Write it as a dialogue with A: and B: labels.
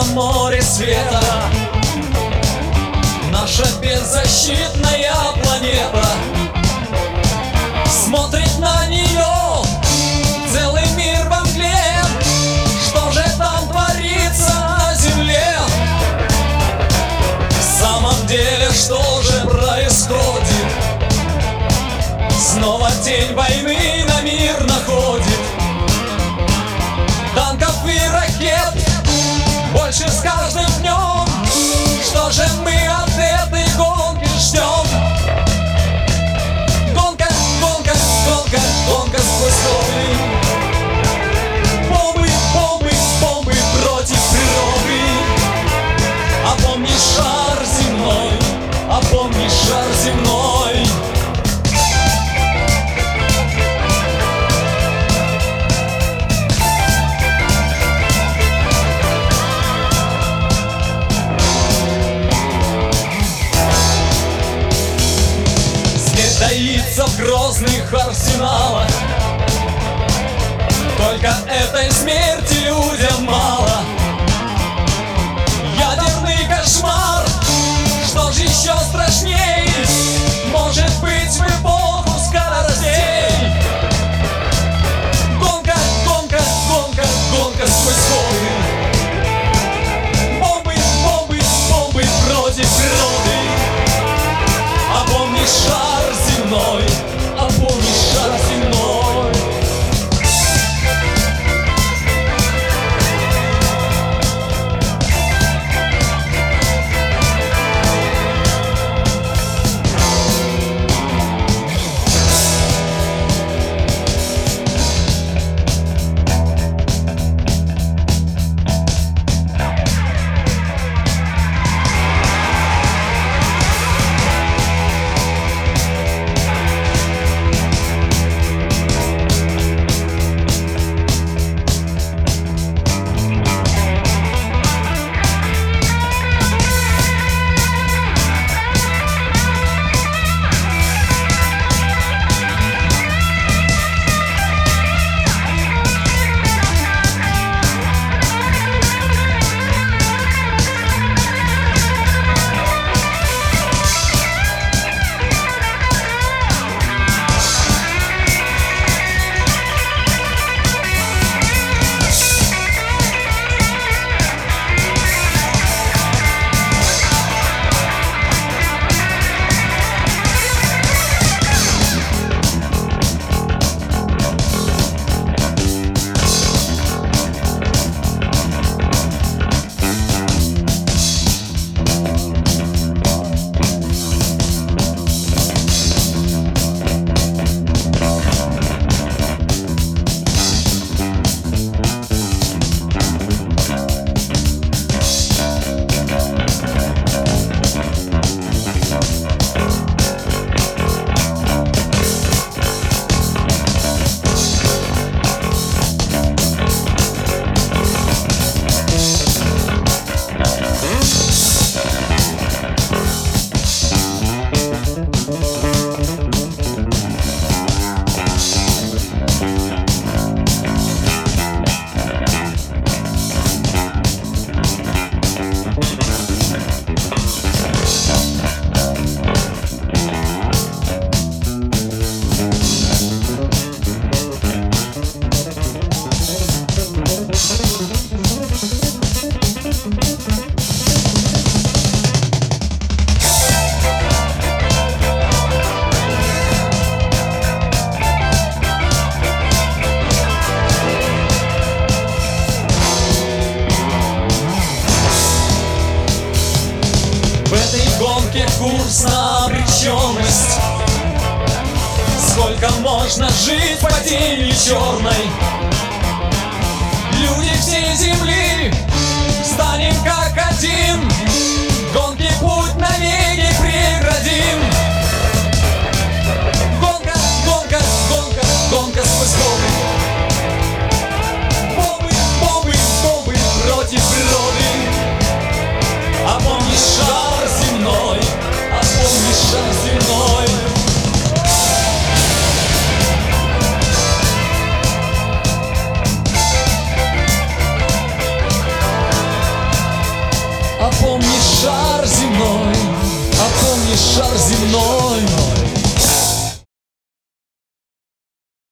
A: море света. Наша беззащитная планета смотрит на нее целый мир во мгле. Что же там творится на земле? В самом деле, что же происходит? Снова тень войны на мир находит. Танков и ракет больше с каждым днем. Что же мы от этой гонки ждем? Гонка, гонка, гонка, гонка сквозь годы. Бомбы, бомбы, бомбы против природы. А помни шар земной, а помни шар земной. Таится в грозных арсеналах. Только этой смерти людям мало. Ядерный кошмар, что же еще страшней может быть в эпоху скоростей? Гонка, гонка, гонка, гонка сквозь годы. Бомбы, бомбы, бомбы против природы. А помни шар земной, а помни шар земной. Курс на обреченность. Сколько можно жить по тени черной? Люди всей земли станем как один. Гонки путь навеки преградим. Гонка, гонка, гонка, гонка сквозь годы. Бомбы, бомбы, бомбы против природы. А помни шар земной, а помни шар земной. шар земной.